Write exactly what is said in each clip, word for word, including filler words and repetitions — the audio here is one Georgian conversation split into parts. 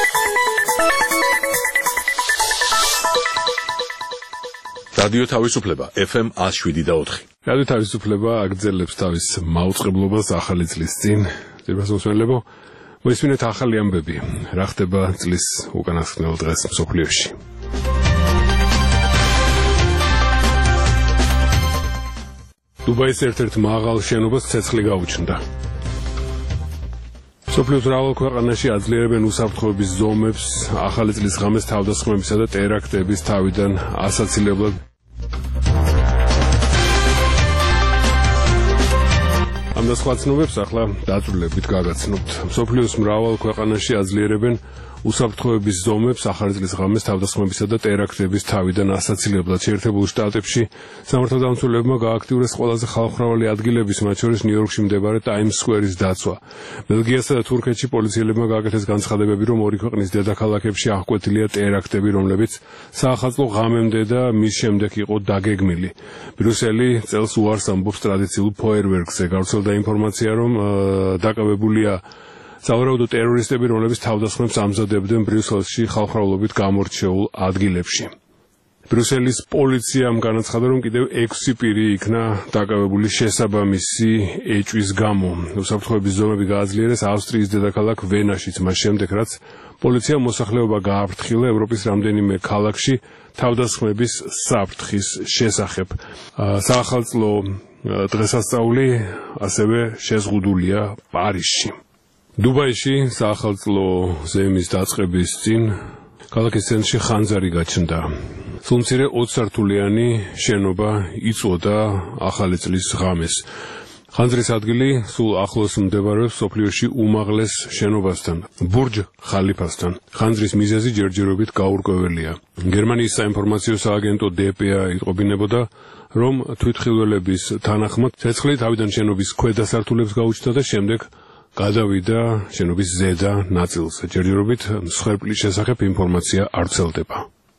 რადიო თავისუფლება ეფ ემ one oh seven და four. რადიო თავისუფლება აგრძელებს თავის მაუწყებლობას ახალი წლის წინ. ძირფას მოსმენელებო, მოისმინეთ ახალი ამბები. რა ხდება წლის უკანასკნელ დღეს მსოფლიოში. დუბაის ერთ-ერთ მაღალ შენობას ცეცხლი გაუჩნდა. მსოფლიოს მრავალ ქვეყანაში აძლიერებენ უსაფრთხოების ზომებს, ახალი წლის ღამეს თავდასხმებისა და ტერაქტების თავიდან ასაცილებლად ამ და სხვა ცნობებს ახლა დაწვრილებით გაგაცნობთ. მსოფლიოს მრავალ ქვეყანაში აძლიერებენ უსაფრთხოების ზომებს, ახალი წლის ღამეს თავდასხმებისა და ტერაქტების თავიდან ასაცილებლად. შეერთებულ შტატებში სამართალდამცველებმა გააქტიურეს ყველაზე ხალხმრავალი ადგილების, მათ შორის ნიუ-იორკში მდებარე ტაიმს სკვერის დაცვა. ბელგიასა და თურქეთში პოლიციელებმა გააკეთეს განცხადებები, რომ ორი ქვეყნის დედაქალაქებში აღკვეთილია ტერაქტები, რომლებიც საახალწლო ღამემდე და მის შემდეგ იყო დაგეგმილი. ბრიუსელი წელს უარს ამბობს ტრადიციულ ფოიერვერკზე. გავრცელდა ინფორმაცია, რომ დაკავებულია სავარაუდო ტერორისტები, რომლებიც თავდასხმებს ამზადებდნენ ბრიუსელში ხალხმრავლობით გამორჩეულ ადგილებში. ბრიუსელის პოლიციამ განაცხადა, რომ კიდევ ექვსი პირი იქნა დაკავებული შესაბამისი ეჭვის გამო. უსაფრთხოების ზომები გააძლიერეს ავსტრიის დედაქალაქ ვენაშიც, მას შემდეგ, რაც პოლიციამ მოსახლეობა გააფრთხილა ევროპის რამდენიმე ქალაქში თავდასხმების საფრთხის შესახებ. საახალწლო დღესასწაული ასევე შეზღუდულია პარიზში. დუბაიში საახალწლო ზემის დაწყების წინ ქალაქის ცენტრში ხანძარი გაჩნდა. სულ მცირე ოცსართულიანი შენობა იწვოდა ახალი წლის ღამეს. ხანძრის ადგილი სულ ახლოს მდებარეობს მსოფლიოში უმაღლეს შენობასთან, ბურჯ ხალიფასთან. ხანძრის მიზეზი ჯერჯერობით გაურკვეველია. გერმანიის საინფორმაციო სააგენტო დე პე ა იტყობინებოდა, რომ თვითმხილველების თანახმად ცეცხლი თავიდან შენობის ქვედა სართულებს გაუჩნდა და შემდეგ გადავიდა შენობის ზედა ნაწილზე. ჯერჯერობით მსხვერპლის შესახებ ინფორმაცია არ ვრცელდება.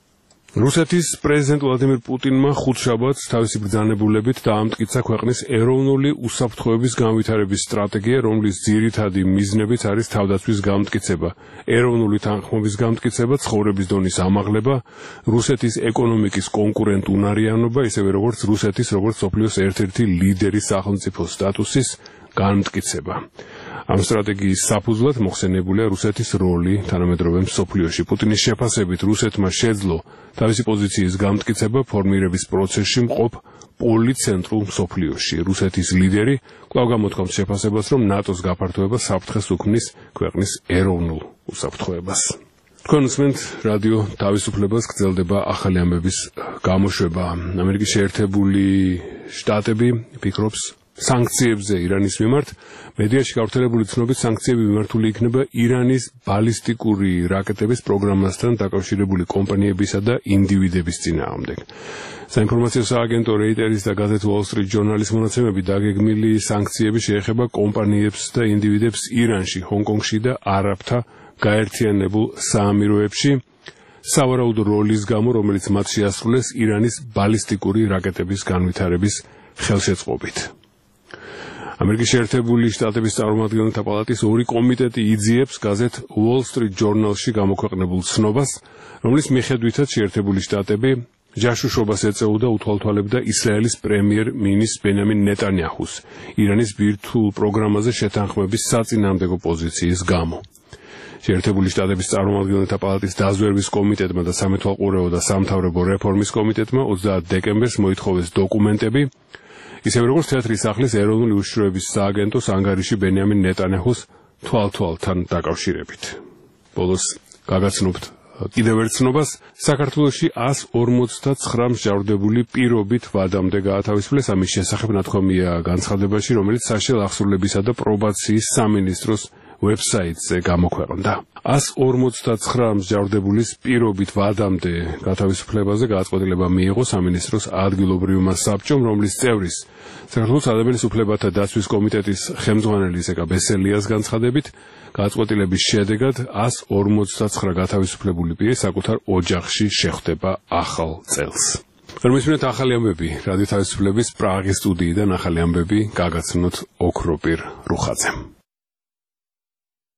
რუსეთის პრეზიდენტ ვლადიმირ პუტინმა ხუთშაბათს თავისი ბრძანებულებით დაამტკიცა ქვეყნის ეროვნული უსაფრთხოების განვითარების სტრატეგია, რომლის ძირითადი მიზნებიც არის თავდაცვის გამტკიცება, ეროვნული თანხმობის გამტკიცება, ცხოვრების დონის ამაღლება, რუსეთის ეკონომიკის კონკურენტუნარიანობა, ისევე როგორც რუსეთის როგორც მსოფლიოს ერთ-ერთი ლიდერის სახელმწიფო სტატუსის განმტკიცება. ამ სტრატეგიის საფუძვლად მოხსენებულია რუსეთის როლი თანამედროვე მსოფლიოში. პუტინის შეფასებით რუსეთმა შეძლო თავისი პოზიციის გამტკიცება ფორმირების პროცესში მყოფ პოლიცენტრულ მსოფლიოში. რუსეთის ლიდერი კვლავ გამოთქვამს შეფასებას, რომ ნატოს გაფართოება საფრთხეს უქმნის ქვეყნის ეროვნულ უსაფრთხოებას. თქვენ უსმენთ რადიო თავისუფლებას, გრძელდება ახალი ამბების გამოშვება. ამერიკის შეერთებული შტატები ფიქრობს სანქციებზე ირანის მიმართ. მედიაში გავრცელებული ცნობით სანქციები მიმართული იქნება ირანის ბალისტიკური რაკეტების პროგრამასთან დაკავშირებული კომპანიებისა და ინდივიდების წინააღმდეგ. საინფორმაციო სააგენტო რეიტერის და გაზეთ Wall Street Journal-ის მონაცემები დაგეგმილი სანქციები შეეხება კომპანიებს და ინდივიდებს ირანში, ჰონკონგში და არაბთა გაერთიანებულ საამიროებში სავარაუდო როლის გამო, რომელიც მათ შეასრულეს ირანის ბალისტიკური რაკეტების განვითარების ხელშეწყობით. ამერიკის შეერთებული შტატების წარმომადგენელთა პალატის ორი კომიტეტი იძიებს გაზეთ Wall Street Journal-ში გამოქვეყნებულ ცნობას, რომლის მიხედვითაც შეერთებული შტატები ჯაშუშობას ეწეოდა უთვალთვალებდა ისრაელის პრემიერ-მინისტრ ბენიამინ ნეტანიაჰუს ირანის ბირთვულ პროგრამაზე შეთანხმების საწინააღმდეგო პოზიციის გამო. შეერთებული შტატების წარმომადგენელთა პალატის დაზვერვის კომიტეტმა და სამეთვალყურეო და სამთავრობო რეფორმის კომიტეტმა ოცდაათ დეკემბერს მოითხოვეს დოკუმენტები, ისევე როგორც თეატრის სახლის ეროვნული უშიშროების სააგენტოს ანგარიში ბენიამინ ნეტანიაჰუს თვალთვალთან დაკავშირებით. ბოლოს გაგაცნობთ კიდევ ერთ ცნობას. საქართველოში one forty-nine მსჯავრდებული პირობით ვადამდე გაათავისუფლეს. ამის შესახებ ნათქვამია განცხადებაში, რომელიც საშიელ აღსრულებისა და პრობაციის სამინისტროს ვებსაიტზე გამოქვეყნდა. one forty-nine მსჯავრდებულის პირობით ვადამდე გათავისუფლებაზე გადაწყვეტილება მიიღო სამინისტროს ადგილობრივმა საბჭომ, რომლის წევრის საქართველოს ადამიანის უფლებათა დაცვის კომიტეტის ხელმძღვანელი ზეკა ბესელიას განცხადებით, გადაწყვეტილების შედეგად one forty-nine გათავისუფლებული პირი საკუთარ ოჯახში შეხვდება ახალ წელს. Permisiunea ახალი ამბები რადიო თავისუფლების პრაღის სტუდიიდან ახალი ამბები გაგაცნოთ ოქროპირ რუხაძემ.